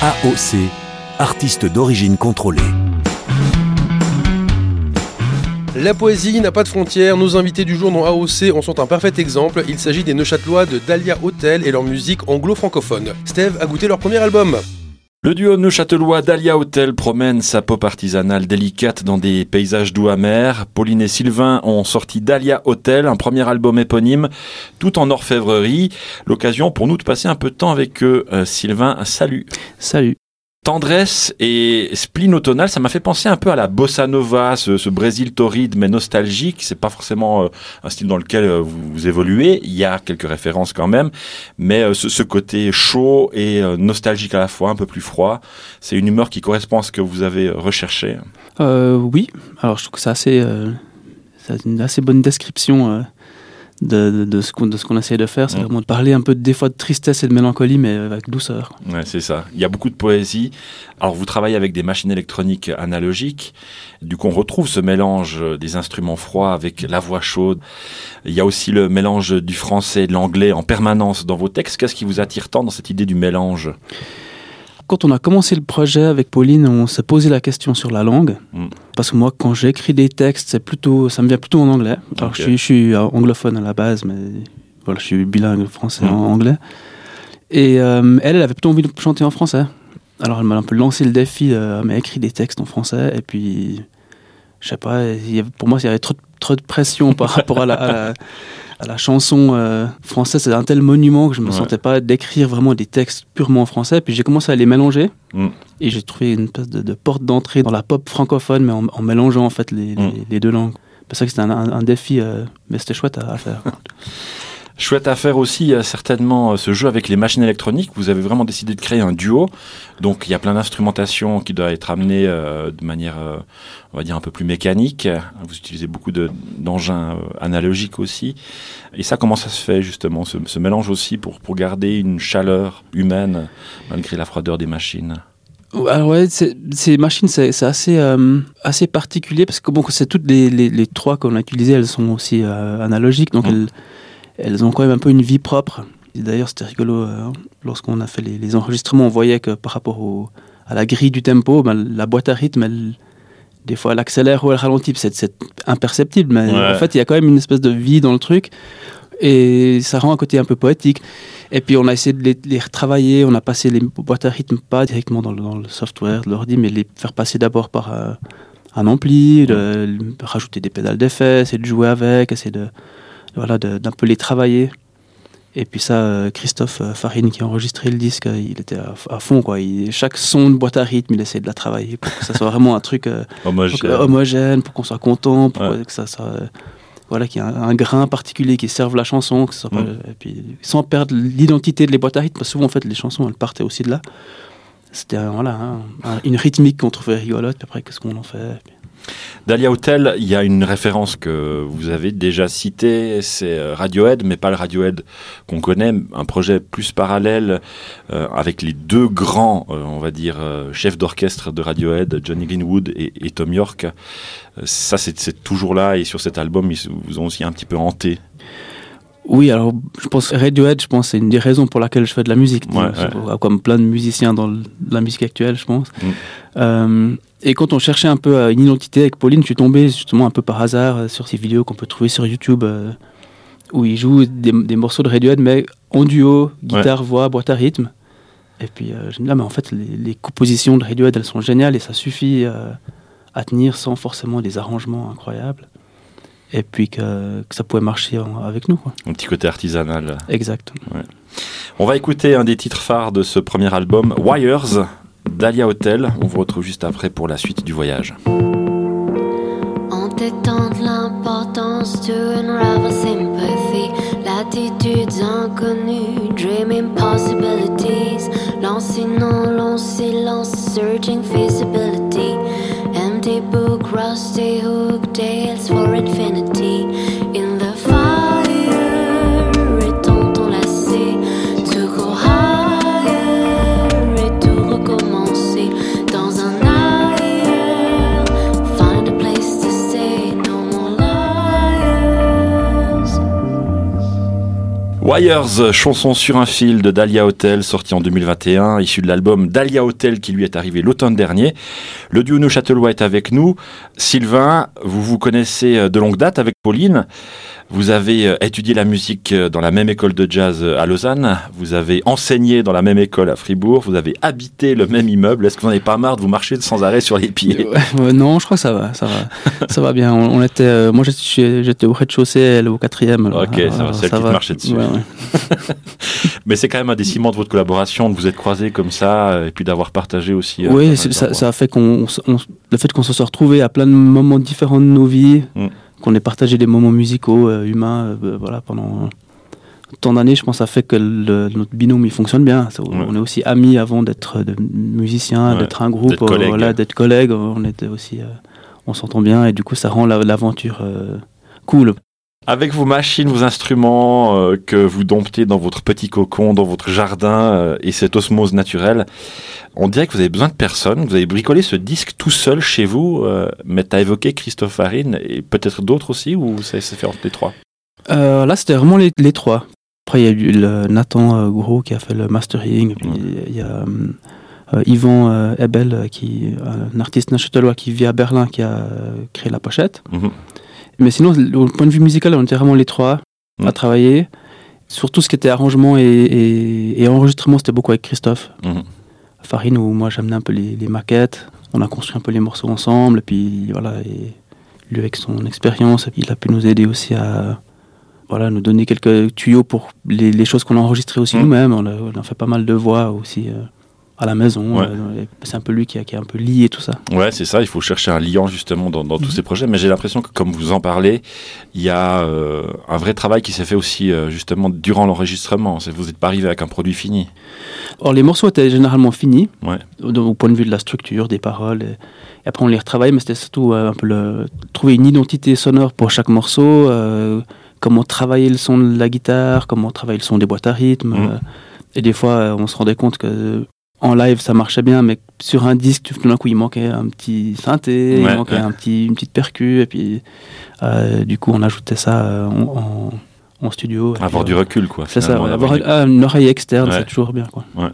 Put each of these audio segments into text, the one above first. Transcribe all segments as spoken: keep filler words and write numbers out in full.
A O C, artiste d'origine contrôlée. La poésie n'a pas de frontières, nos invités du jour dans A O C en sont un parfait exemple. Il s'agit des Neuchâtelois de Dahlia Hotel et leur musique anglo-francophone. Steve a goûté leur premier album. Le duo neuchâtelois Dahlia Hotel promène sa pop artisanale délicate dans des paysages doux amers. Pauline et Sylvain ont sorti Dahlia Hotel, un premier album éponyme, tout en orfèvrerie. L'occasion pour nous de passer un peu de temps avec eux. Euh, Sylvain, salut. Salut. Tendresse et spleen automnal, ça m'a fait penser un peu à la bossa nova, ce, ce Brésil torride mais nostalgique. C'est pas forcément euh, un style dans lequel euh, vous, vous évoluez. Il y a quelques références quand même, mais euh, ce, ce côté chaud et euh, nostalgique à la fois, un peu plus froid, c'est une humeur qui correspond à ce que vous avez recherché. Euh, oui, alors je trouve que c'est assez, euh, c'est une assez bonne description euh, de, de, de, ce qu'on, de ce qu'on essaie de faire. C'est mmh. vraiment de parler un peu des fois de tristesse et de mélancolie, mais avec douceur. Ouais, c'est ça. Il y a beaucoup de poésie. Alors vous travaillez avec des machines électroniques analogiques. Du coup, on retrouve ce mélange des instruments froids avec la voix chaude. Il y a aussi le mélange du français et de l'anglais en permanence dans vos textes. Qu'est-ce qui vous attire tant dans cette idée du mélange ? Quand on a commencé le projet avec Pauline, on s'est posé la question sur la langue. Mm. Parce que moi, quand j'écris des textes, c'est plutôt, ça me vient plutôt en anglais. Alors, okay. je, suis, je suis anglophone à la base, mais voilà, je suis bilingue français mm. en anglais. Et euh, elle, elle avait plutôt envie de chanter en français. Alors, elle m'a un peu lancé le défi, euh, elle m'a écrit des textes en français. Et puis, je sais pas, il y avait, pour moi, il y avait trop, trop de pression par rapport à la... À la à la chanson euh, française. C'est un tel monument que je ne me ouais. sentais pas d'écrire vraiment des textes purement en français. Puis j'ai commencé à les mélanger mm. et j'ai trouvé une espèce de, de porte d'entrée dans la pop francophone, mais en, en mélangeant en fait les, mm. les, les deux langues. C'est ça que c'était un, un, un défi, euh, mais c'était chouette à, à faire. Chouette à faire aussi, certainement, ce jeu avec les machines électroniques. Vous avez vraiment décidé de créer un duo. Donc, il y a plein d'instrumentation qui doit être amenée euh, de manière, euh, on va dire, un peu plus mécanique. Vous utilisez beaucoup de, d'engins euh, analogiques aussi. Et ça, comment ça se fait, justement, ce, ce mélange aussi pour, pour garder une chaleur humaine malgré la froideur des machines ? Alors ouais, c'est, ces machines, c'est, c'est assez, euh, assez particulier parce que bon, c'est toutes les, les, les trois qu'on a utilisées, elles sont aussi euh, analogiques. Donc, mmh. elles... Elles ont quand même un peu une vie propre. Et d'ailleurs, c'était rigolo, euh, lorsqu'on a fait les, les enregistrements, on voyait que par rapport au, à la grille du tempo, ben, la boîte à rythme, elle, des fois, elle accélère ou elle ralentit. C'est, c'est imperceptible, mais ouais. en fait, il y a quand même une espèce de vie dans le truc. Et ça rend un côté un peu poétique. Et puis, on a essayé de les, les retravailler. On a passé les boîtes à rythme pas directement dans le, dans le software de l'ordi, mais les faire passer d'abord par euh, un ampli, de, de rajouter des pédales d'effet, essayer de jouer avec, essayer de... Voilà, de, d'un peu les travailler. Et puis ça, Christophe Farine qui a enregistré le disque, il était à, à fond, quoi. Il, chaque son de boîte à rythme, il essayait de la travailler pour que ça soit vraiment un truc euh, homogène. Pour que, homogène, pour qu'on soit content, pour ouais. que ça soit, euh, voilà, qu'il y ait un, un grain particulier qui serve la chanson, que ça soit mmh. pas, et puis sans perdre l'identité de les boîtes à rythme, parce que souvent en fait les chansons elles partaient aussi de là. C'était euh, voilà, hein, un, une rythmique qu'on trouvait rigolote, puis après qu'est-ce qu'on en fait. Puis... Dahlia Hotel, il y a une référence que vous avez déjà citée, c'est Radiohead, mais pas le Radiohead qu'on connaît, un projet plus parallèle euh, avec les deux grands, euh, on va dire, euh, chefs d'orchestre de Radiohead, Johnny Greenwood et, et Thom Yorke. Euh, ça, c'est, c'est toujours là, et sur cet album, ils vous ont aussi un petit peu hanté. Oui, alors je pense Radiohead, je pense c'est une des raisons pour laquelle je fais de la musique, ouais, ouais. comme plein de musiciens dans le, la musique actuelle, je pense. Mm. Euh, et quand on cherchait un peu une identité avec Pauline, je suis tombé justement un peu par hasard sur ces vidéos qu'on peut trouver sur YouTube euh, où ils jouent des, des morceaux de Radiohead, mais en duo, guitare, ouais. voix, boîte à rythme. Et puis euh, je me dis là, mais en fait les, les compositions de Radiohead, elles sont géniales et ça suffit euh, à tenir sans forcément des arrangements incroyables. Et puis que, que ça pouvait marcher avec nous, quoi. Un petit côté artisanal. Exact. Ouais. On va écouter un des titres phares de ce premier album, Wires, Dahlia Hotel. On vous retrouve juste après pour la suite du voyage. Entêtant de l'importance to unravel sympathy, l'attitudes inconnues, dreaming possibilities, lancing non long silence, searching feasibility. Empty book, rusty hook, tales for infinity. In the fire, étant enlacé, to go higher et tout recommencer. Dans un ailleurs, find a place to stay, no more liars. Wires, chanson sur un fil de Dahlia Hotel, sorti en deux mille vingt et un, issu de l'album Dahlia Hotel qui lui est arrivé l'automne dernier. Le duo neuchâtelois est avec nous. Sylvain, vous vous connaissez de longue date avec Pauline. Vous avez étudié la musique dans la même école de jazz à Lausanne. Vous avez enseigné dans la même école à Fribourg. Vous avez habité le même immeuble. Est-ce que vous n'en avez pas marre de vous marcher sans arrêt sur les pieds? Ouais, ouais, non, je crois que ça va, ça va, ça va bien. On, on était, euh, moi j'étais, j'étais au rez-de-chaussée, elle au quatrième. Alors, ok, ça va, celle qui te marchait dessus. Ouais, ouais. Mais c'est quand même un des ciments de votre collaboration, de vous être croisés comme ça, et puis d'avoir partagé aussi. Oui, euh, ça, ça a fait qu'on, on, le fait qu'on se soit retrouvés à plein de moments différents de nos vies. Mm. Qu'on ait partagé des moments musicaux, euh, humains, euh, voilà, pendant tant d'années, je pense, ça fait que le, notre binôme il fonctionne bien. Ça, ouais. On est aussi amis avant d'être de musiciens, ouais. d'être un groupe, d'être collègues. Euh, voilà, d'être collègues. On était aussi, euh, on s'entend bien et du coup, ça rend la, l'aventure euh, cool. Avec vos machines, vos instruments euh, que vous domptez dans votre petit cocon, dans votre jardin euh, et cette osmose naturelle, on dirait que vous avez besoin de personne. Vous avez bricolé ce disque tout seul chez vous, euh, mais tu as évoqué Christophe Farine et peut-être d'autres aussi, ou ça s'est fait entre les trois? euh, Là, c'était vraiment les, les trois. Après, il y a eu le Nathan euh, Gros qui a fait le mastering, puis il mmh. y a euh, Yvan euh, Ebel, qui, un artiste neuchâtelois qui vit à Berlin, qui a créé la pochette. Mmh. Mais sinon, au point de vue musical, on était vraiment les trois mmh. à travailler. Surtout ce qui était arrangement et, et, et enregistrement, c'était beaucoup avec Christophe. Mmh. Farine, où moi j'amenais un peu les, les maquettes. On a construit un peu les morceaux ensemble. Et puis voilà, et lui avec son expérience, il a pu nous aider aussi à voilà, nous donner quelques tuyaux pour les, les choses qu'on a enregistrées aussi mmh. nous-mêmes. On a, on a fait pas mal de voix aussi. Euh, à la maison, ouais. euh, c'est un peu lui qui a, qui a un peu lié tout ça. Ouais, c'est ça, il faut chercher un liant justement dans, dans mmh. tous ces projets, mais j'ai l'impression que comme vous en parlez, il y a euh, un vrai travail qui s'est fait aussi euh, justement durant l'enregistrement. C'est, vous n'êtes pas arrivé avec un produit fini. Or, les morceaux étaient généralement finis, ouais. au, au point de vue de la structure, des paroles, et, et après on les retravaille, mais c'était surtout euh, un peu le, trouver une identité sonore pour chaque morceau, euh, comment travailler le son de la guitare, comment travailler le son des boîtes à rythme, mmh. euh, et des fois euh, on se rendait compte que en live, ça marchait bien, mais sur un disque, tout d'un coup, il manquait un petit synthé, ouais, il manquait ouais. un petit, une petite percu, et puis euh, du coup, on ajoutait ça euh, en, en, en studio. Avoir puis, du recul, quoi. C'est ça, ouais, avoir du... ah, une oreille externe, ouais. c'est toujours bien, quoi. Ouais.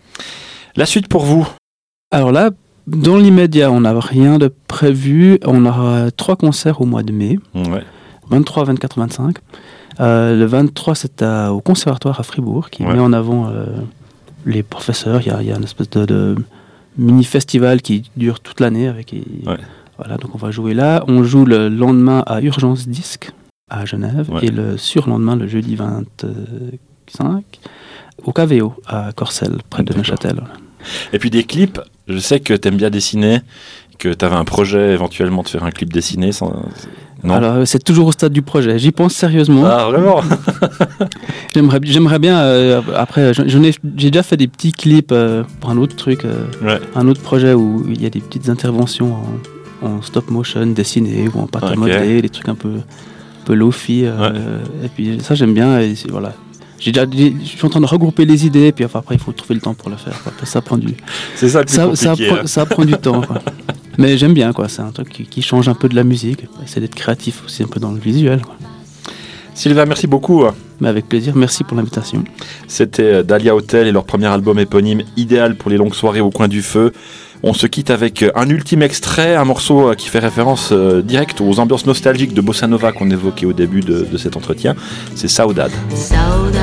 La suite pour vous? Alors là, dans l'immédiat, on n'a rien de prévu. On aura trois concerts au mois de mai, ouais. vingt-trois, vingt-quatre, vingt-cinq. Euh, le vingt-trois, c'est à, au Conservatoire à Fribourg, qui ouais. met en avant... Euh, les professeurs, il y a, y a une espèce de, de mini-festival qui dure toute l'année. Avec, et, ouais. Voilà, donc on va jouer là. On joue le lendemain à Urgence Disque à Genève ouais. et le surlendemain, le jeudi vingt-cinq, au K V O à Corcelles, près de Neuchâtel. Et puis des clips, je sais que tu aimes bien dessiner, que tu avais un projet éventuellement de faire un clip dessiné. Sans... Non. Alors, c'est toujours au stade du projet. J'y pense sérieusement. Ah, vraiment? j'aimerais, j'aimerais bien. Euh, après, j'en ai, j'ai déjà fait des petits clips euh, pour un autre truc, euh, ouais. un autre projet où il y a des petites interventions en, en stop motion, dessinées ou en pâte à okay. modeler, des trucs un peu, un peu low-fi. Euh, ouais. Et puis ça, j'aime bien. Et voilà. J'ai déjà, je suis en train de regrouper les idées, puis enfin, après, il faut trouver le temps pour le faire. Après, ça prend du. C'est ça le plus ça, compliqué. Ça, hein. ça prend du temps. Quoi. Mais j'aime bien, quoi. C'est un truc qui, qui change un peu de la musique. C'est d'être créatif aussi un peu dans le visuel. Quoi. Sylvain, merci beaucoup. Mais avec plaisir, merci pour l'invitation. C'était Dahlia Hotel et leur premier album éponyme, idéal pour les longues soirées au coin du feu. On se quitte avec un ultime extrait, un morceau qui fait référence euh, directe aux ambiances nostalgiques de Bossa Nova qu'on évoquait au début de, de cet entretien. C'est Saudade. Saudade.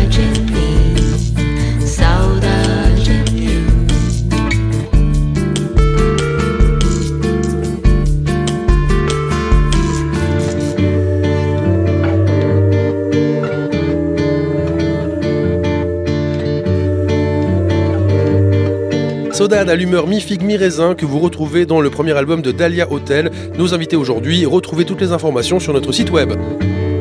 Saudade à l'humeur mi-figue mi-raisin que vous retrouvez dans le premier album de Dahlia Hotel. Nos invités aujourd'hui, retrouvez toutes les informations sur notre site web.